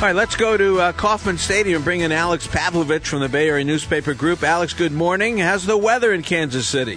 All right, let's go to Kauffman Stadium and bring in Alex Pavlovich from the Bay Area Newspaper Group. Alex, good morning. How's the weather in Kansas City?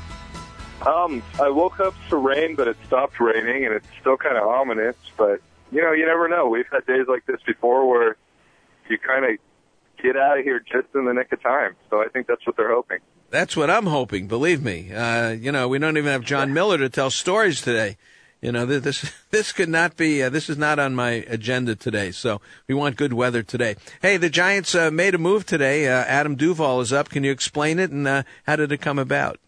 I woke up to rain, but it stopped raining, and it's still kind of ominous. But, you never know. We've had days like this before where you kind of get out of here just in the nick of time. So I think that's what they're hoping. That's what I'm hoping, believe me. We don't even have John Miller to tell stories today. This could not be, this is not on my agenda today, so we want good weather today. Hey, the Giants made a move today. Adam Duvall is up. Can you explain it, and how did it come about?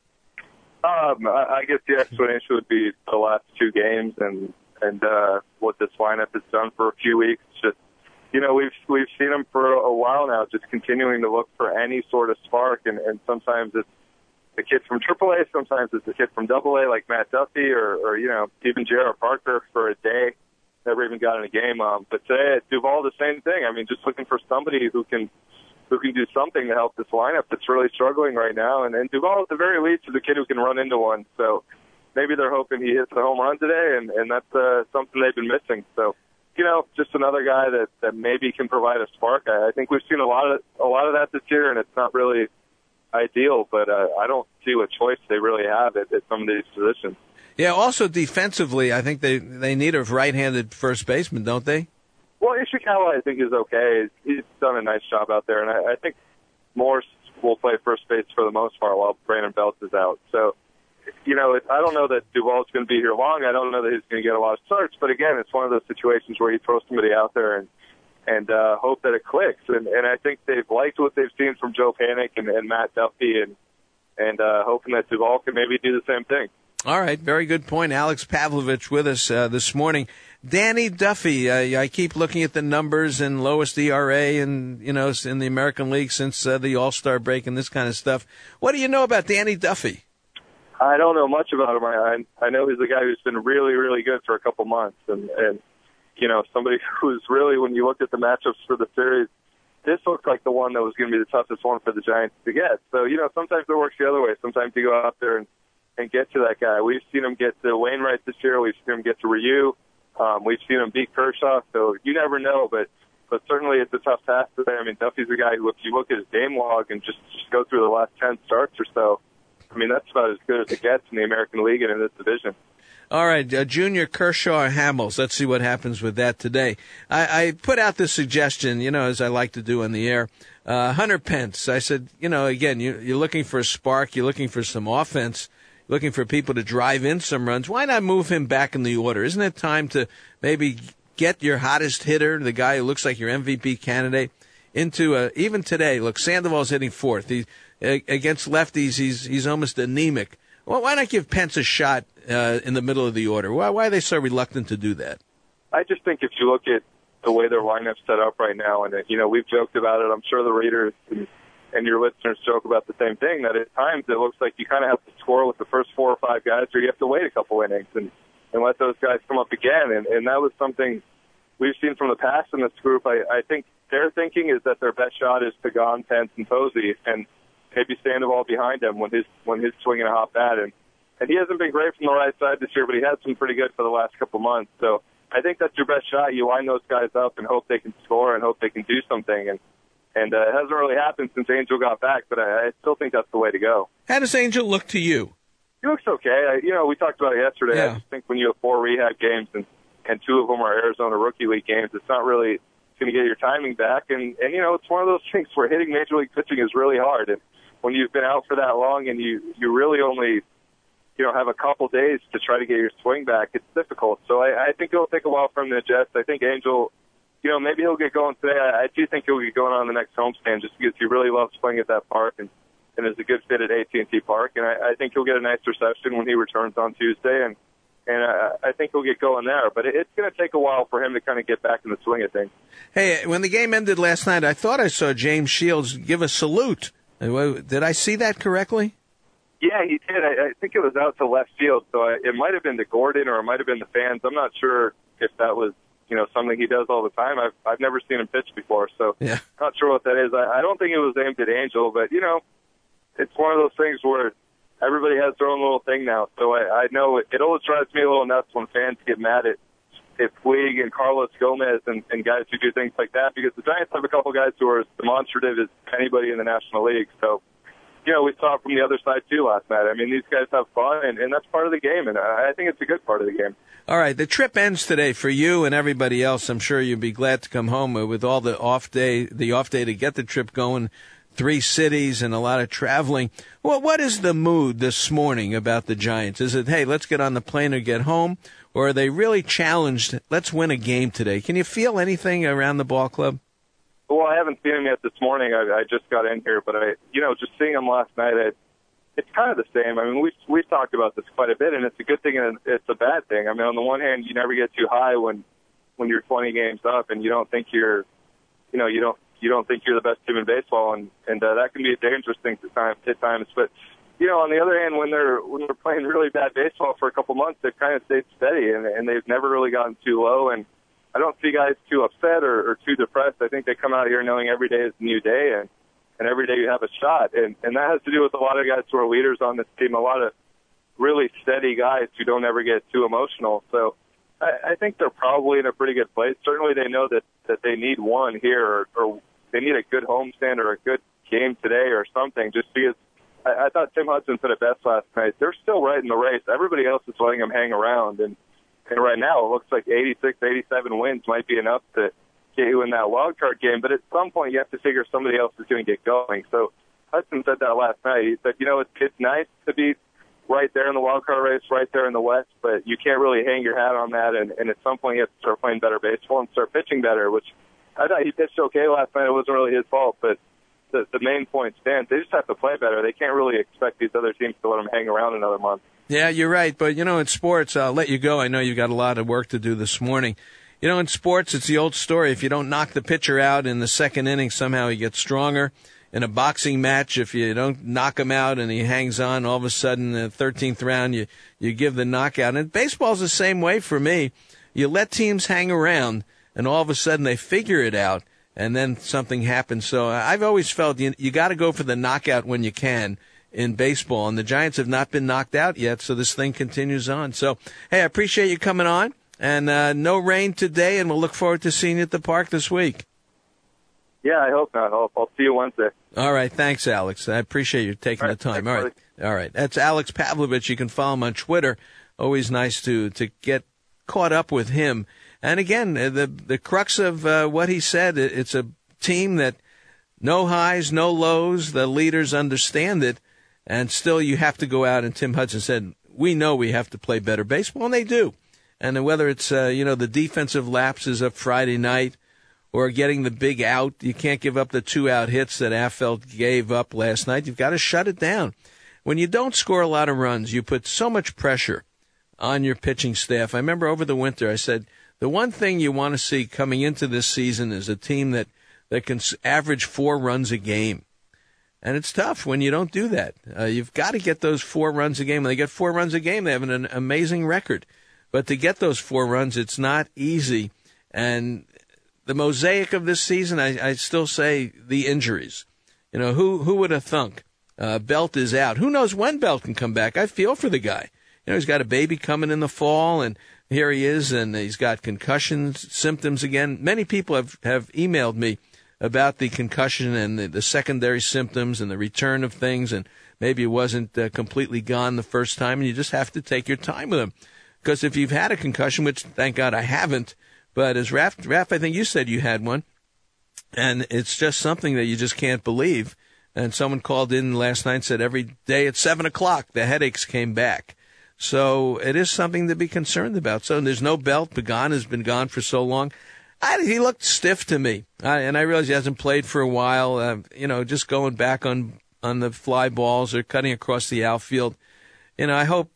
I guess the explanation would be the last two games and what this lineup has done for a few weeks. Just, we've seen them for a while now, just continuing to look for any sort of spark, and sometimes it's the kid from AAA, sometimes it's the kid from AA, like Matt Duffy, or even J.R. Parker for a day. Never even got in a game. But today, Duvall, the same thing. I mean, just looking for somebody who can do something to help this lineup that's really struggling right now. And Duvall, at the very least, is a kid who can run into one. So maybe they're hoping he hits a home run today, and that's something they've been missing. So, just another guy that maybe can provide a spark. I think we've seen a lot of that this year, and it's not really ideal, but I don't see what choice they really have at some of these positions. Yeah, also defensively, I think they need a right-handed first baseman, don't they? Well, Ishikawa, I think, is okay. He's done a nice job out there, and I think Morse will play first base for the most part while Brandon Belt is out. So, I don't know that Duvall's going to be here long. I don't know that he's going to get a lot of starts, but again, it's one of those situations where you throw somebody out there and hope that it clicks. And I think they've liked what they've seen from Joe Panik and Matt Duffy, and hoping that Duvall can maybe do the same thing. All right, very good point. Alex Pavlovich with us this morning. Danny Duffy, I keep looking at the numbers and lowest ERA and in the American League since the All-Star break and this kind of stuff. What do you know about Danny Duffy? I don't know much about him. I know he's a guy who's been really, really good for a couple months, and somebody who's really, when you look at the matchups for the series, this looks like the one that was going to be the toughest one for the Giants to get. So, sometimes it works the other way. Sometimes you go out there and get to that guy. We've seen him get to Wainwright this year. We've seen him get to Ryu. We've seen him beat Kershaw. So you never know, but certainly it's a tough task today. I mean, Duffy's a guy who, if you look at his game log and just go through the last 10 starts or so, I mean, that's about as good as it gets in the American League and in this division. All right, Junior, Kershaw, and Hamels. Let's see what happens with that today. I put out this suggestion, as I like to do on the air. Hunter Pence, I said, again, you're looking for a spark. You're looking for some offense, looking for people to drive in some runs. Why not move him back in the order? Isn't it time to maybe get your hottest hitter, the guy who looks like your MVP candidate, into even today? Look, Sandoval's hitting fourth. Against lefties, he's almost anemic. Well, why not give Pence a shot in the middle of the order? Why are they so reluctant to do that? I just think if you look at the way their lineup's set up right now, and we've joked about it. I'm sure the readers and your listeners joke about the same thing, that at times it looks like you kind of have to score with the first 4 or 5 guys, or you have to wait a couple innings and let those guys come up again. And that was something we've seen from the past in this group. I think their thinking is that their best shot is Pagan, Pence, and Posey, and maybe Sandoval behind him when he's swinging a hot bat. And he hasn't been great from the right side this year, but he has been pretty good for the last couple months. So I think that's your best shot. You line those guys up and hope they can score and hope they can do something. And it hasn't really happened since Angel got back, but I still think that's the way to go. How does Angel look to you? He looks okay. We talked about it yesterday. Yeah. I just think when you have 4 rehab games and 2 of them are Arizona Rookie League games, it's not really going to get your timing back. And it's one of those things where hitting Major League pitching is really hard. And when you've been out for that long and you really only have a couple days to try to get your swing back, it's difficult. So I think it'll take a while for him to adjust. I think Angel, maybe he'll get going today. I do think he'll get going on the next homestand just because he really loves playing at that park and is a good fit at AT&T Park. And I think he'll get a nice reception when he returns on Tuesday. And I think he'll get going there. But it's going to take a while for him to kind of get back in the swing of things. Hey, when the game ended last night, I thought I saw James Shields give a salute. Did I see that correctly? Yeah, he did. I think it was out to left field, so it might have been to Gordon or it might have been the fans. I'm not sure if that was, something he does all the time. I've never seen him pitch before, so yeah. Not sure what that is. I don't think it was aimed at Angel, but, it's one of those things where everybody has their own little thing now. So I know it always drives me a little nuts when fans get mad at if Puig and Carlos Gomez and guys who do things like that, because the Giants have a couple guys who are as demonstrative as anybody in the National League. So, we saw it from the other side, too, last night. I mean, these guys have fun, and that's part of the game, and I think it's a good part of the game. All right, the trip ends today for you and everybody else. I'm sure you'll be glad to come home with all the off day to get the trip going. 3 cities and a lot of traveling. Well, what is the mood this morning about the Giants? Is it, hey, let's get on the plane or get home? Or are they really challenged, let's win a game today? Can you feel anything around the ball club? Well, I haven't seen them yet this morning. I just got in here, but just seeing them last night, it's kind of the same. I mean, we've talked about this quite a bit, and it's a good thing and it's a bad thing. I mean, on the one hand, you never get too high when you're 20 games up and you don't think you don't think you're the best team in baseball, and that can be a dangerous thing at times. But on the other hand, when they're playing really bad baseball for a couple months, they've kind of stayed steady, and they've never really gotten too low. And I don't see guys too upset or too depressed. I think they come out here knowing every day is a new day, and every day you have a shot. And that has to do with a lot of guys who are leaders on this team, a lot of really steady guys who don't ever get too emotional. So I think they're probably in a pretty good place. Certainly they know that they need one here, or they need a good homestand or a good game today or something, just because I thought Tim Hudson said it best last night. They're still right in the race. Everybody else is letting them hang around, and right now it looks like 86, 87 wins might be enough to get you in that wild card game. But at some point, you have to figure somebody else is going to get going. So Hudson said that last night. He said, it's nice to be right there in the wild card race, right there in the West, but you can't really hang your hat on that. And at some point, you have to start playing better baseball and start pitching better, which I thought he pitched okay last night. It wasn't really his fault, but the main point stands. They just have to play better. They can't really expect these other teams to let them hang around another month. Yeah, you're right. But, in sports, I'll let you go. I know you've got a lot of work to do this morning. In sports, it's the old story. If you don't knock the pitcher out in the second inning, somehow he gets stronger. In a boxing match, if you don't knock him out and he hangs on, all of a sudden, in the 13th round, you give the knockout. And baseball's the same way for me. You let teams hang around, and all of a sudden they figure it out, and then something happens. So I've always felt you got to go for the knockout when you can in baseball, and the Giants have not been knocked out yet, so this thing continues on. So, hey, I appreciate you coming on, and no rain today, and we'll look forward to seeing you at the park this week. Yeah, I hope not. I'll see you Wednesday. All right, thanks, Alex. I appreciate you taking the time. Thanks, All right. That's Alex Pavlovich. You can follow him on Twitter. Always nice to get caught up with him. And again, the crux of what he said, it's a team that no highs, no lows. The leaders understand it. And still, you have to go out, and Tim Hudson said, we know we have to play better baseball, and they do. And whether it's, the defensive lapses of Friday night or getting the big out, you can't give up the 2-out hits that Affeldt gave up last night. You've got to shut it down. When you don't score a lot of runs, you put so much pressure on your pitching staff. I remember over the winter, I said, the one thing you want to see coming into this season is a team that can average 4 runs a game. And it's tough when you don't do that. You've got to get those 4 runs a game. When they get 4 runs a game, they have an amazing record. But to get those 4 runs, it's not easy. And the mosaic of this season, I still say the injuries. Who would have thunk? Belt is out. Who knows when Belt can come back? I feel for the guy. He's got a baby coming in the fall, and here he is, and he's got concussion symptoms again. Many people have emailed me about the concussion and the secondary symptoms and the return of things, and maybe it wasn't completely gone the first time, and you just have to take your time with him. Because if you've had a concussion, which thank God I haven't, but as Raph, I think you said you had one, and it's just something that you just can't believe. And someone called in last night and said every day at 7 o'clock the headaches came back. So it is something to be concerned about. So there's no Belt. Pagan has been gone for so long. He looked stiff to me, and I realize he hasn't played for a while. Just going back on the fly balls or cutting across the outfield. I hope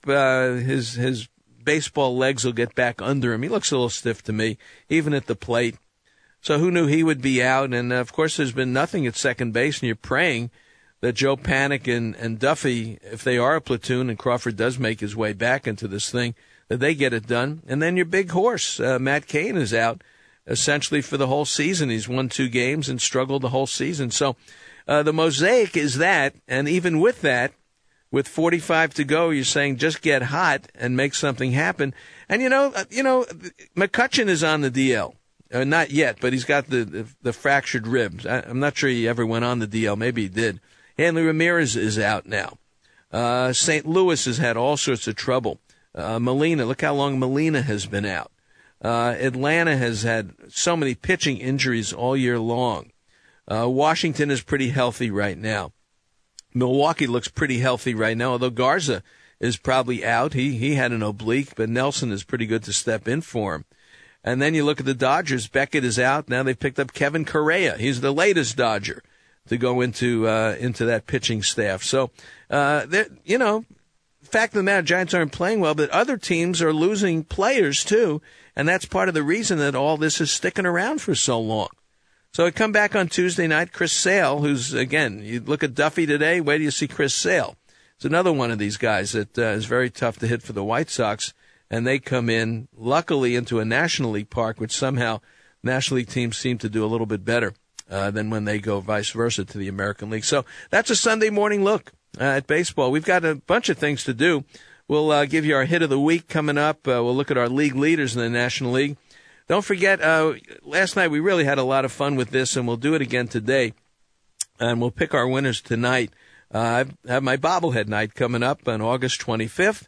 his baseball legs will get back under him. He looks a little stiff to me, even at the plate. So who knew he would be out? And of course, there's been nothing at second base, and you're praying that Joe Panik and Duffy, if they are a platoon, and Crawford does make his way back into this thing, that they get it done. And then your big horse, Matt Cain, is out essentially for the whole season. He's won 2 games and struggled the whole season. So the mosaic is that, and even with that, with 45 to go, you're saying just get hot and make something happen. And McCutchen is on the DL. Not yet, but he's got the fractured ribs. I'm not sure he ever went on the DL. Maybe he did. Hanley Ramirez is out now. St. Louis has had all sorts of trouble. Molina, look how long Molina has been out. Atlanta has had so many pitching injuries all year long. Washington is pretty healthy right now. Milwaukee looks pretty healthy right now, although Garza is probably out. He had an oblique, but Nelson is pretty good to step in for him. And then you look at the Dodgers. Beckett is out. Now they picked up Kevin Correa. He's the latest Dodger to go into that pitching staff. So, fact of the matter, Giants aren't playing well, but other teams are losing players too, and that's part of the reason that all this is sticking around for so long. So I come back on Tuesday night, Chris Sale, who's, again, you look at Duffy today, where do you see Chris Sale? It's another one of these guys that is very tough to hit for the White Sox, and they come in, luckily, into a National League park, which somehow National League teams seem to do a little bit better than when they go vice versa to the American League. So that's a Sunday morning look at baseball. We've got a bunch of things to do. We'll give you our hit of the week coming up. We'll look at our league leaders in the National League. Don't forget, last night we really had a lot of fun with this, and we'll do it again today. And we'll pick our winners tonight. I have my bobblehead night coming up on August 25th.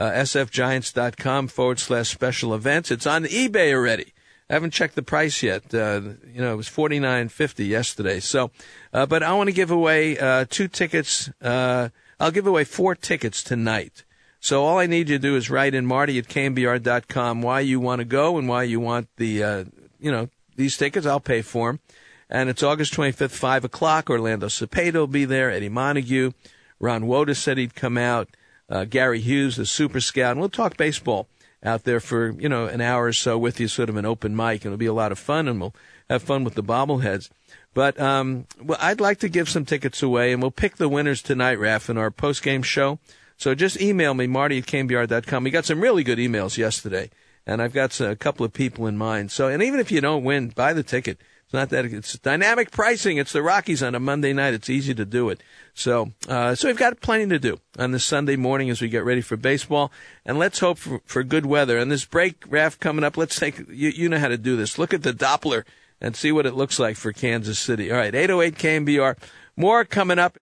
sfgiants.com/special events. It's on eBay already. I haven't checked the price yet. It was $49.50 yesterday. So, but I want to give away 2 tickets. I'll give away 4 tickets tonight. So all I need you to do is write in Marty@KNBR.com why you want to go and why you want the, these tickets. I'll pay for them. And it's August 25th, 5 o'clock. Orlando Cepeda will be there. Eddie Montague. Ron Woda said he'd come out. Gary Hughes, the Super Scout. And we'll talk baseball out there for, an hour or so with you, sort of an open mic. It'll be a lot of fun, and we'll have fun with the bobbleheads. But I'd like to give some tickets away, and we'll pick the winners tonight, Raph, in our post-game show. So just email me, Marty@KNBR.com. We got some really good emails yesterday, and I've got a couple of people in mind. So, and even if you don't win, buy the ticket. It's not that it's dynamic pricing. It's the Rockies on a Monday night. It's easy to do it. So we've got plenty to do on this Sunday morning as we get ready for baseball. And let's hope for good weather. And this break, Raph, coming up, let's take, you know how to do this. Look at the Doppler and see what it looks like for Kansas City. All right, 808 KNBR. More coming up.